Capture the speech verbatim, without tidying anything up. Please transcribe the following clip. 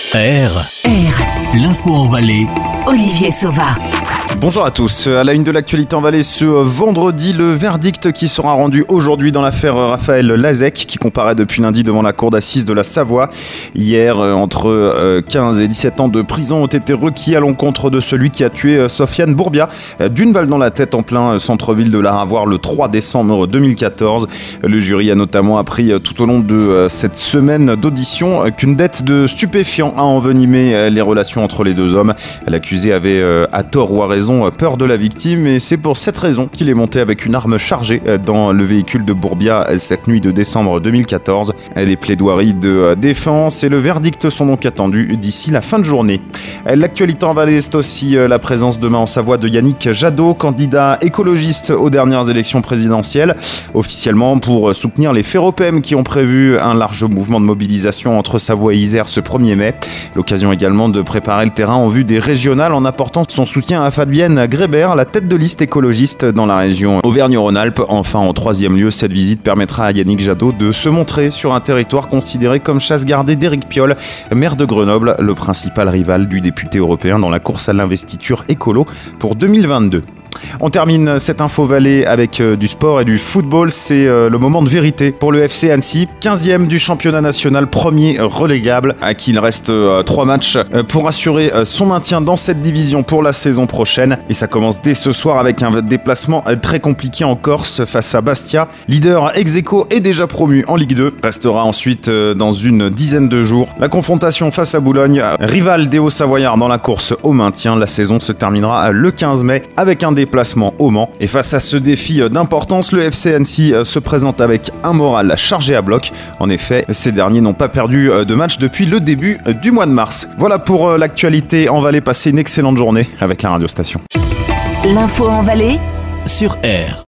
R. R. L'info en Valais. Olivier Sauva. Bonjour à tous. À la une de l'actualité en Valais ce vendredi, le verdict qui sera rendu aujourd'hui dans l'affaire Raphaël Lazec, qui comparaît depuis lundi devant la cour d'assises de la Savoie. Hier, entre quinze et dix-sept ans de prison ont été requis à l'encontre de celui qui a tué Sofiane Bourbia d'une balle dans la tête en plein centre-ville de l'Aravoir le trois décembre deux mille quatorze. Le jury a notamment appris tout au long de cette semaine d'audition qu'une dette de stupéfiants a envenimé les relations entre les deux hommes. L'accusé avait, à tort ou à raison, peur de la victime, et c'est pour cette raison qu'il est monté avec une arme chargée dans le véhicule de Bourbia cette nuit de décembre deux mille quatorze. Les plaidoiries de défense et le verdict sont donc attendus d'ici la fin de journée. L'actualité en Valais, c'est aussi la présence demain en Savoie de Yannick Jadot, candidat écologiste aux dernières élections présidentielles, officiellement pour soutenir les Ferropem qui ont prévu un large mouvement de mobilisation entre Savoie et Isère ce premier mai. L'occasion également de préparer le terrain en vue des régionales en apportant son soutien à Fabienne Grébert, la tête de liste écologiste dans la région Auvergne-Rhône-Alpes. Enfin, en troisième lieu, cette visite permettra à Yannick Jadot de se montrer sur un territoire considéré comme chasse gardée d'Éric Piolle, maire de Grenoble, le principal rival du député européen dans la course à l'investiture écolo pour deux mille vingt-deux. On termine cette info Valais avec euh, du sport et du football. C'est euh, le moment de vérité pour le F C Annecy, quinzième du championnat national, premier relégable, à qui il reste euh, trois matchs euh, pour assurer euh, son maintien dans cette division pour la saison prochaine. Et ça commence dès ce soir avec un déplacement euh, très compliqué en Corse face à Bastia. Leader ex aequo est déjà promu en Ligue deux. Restera ensuite euh, dans une dizaine de jours la confrontation face à Boulogne, rival des Hauts-Savoyards dans la course au maintien. La saison se terminera le quinze mai avec un déplacement au Mans. Et face à ce défi d'importance, le F C Annecy se présente avec un moral chargé à bloc. En effet, ces derniers n'ont pas perdu de match depuis le début du mois de mars. Voilà pour l'actualité en Valais. Passez une excellente journée avec la radio station. L'info en Valais Sur R.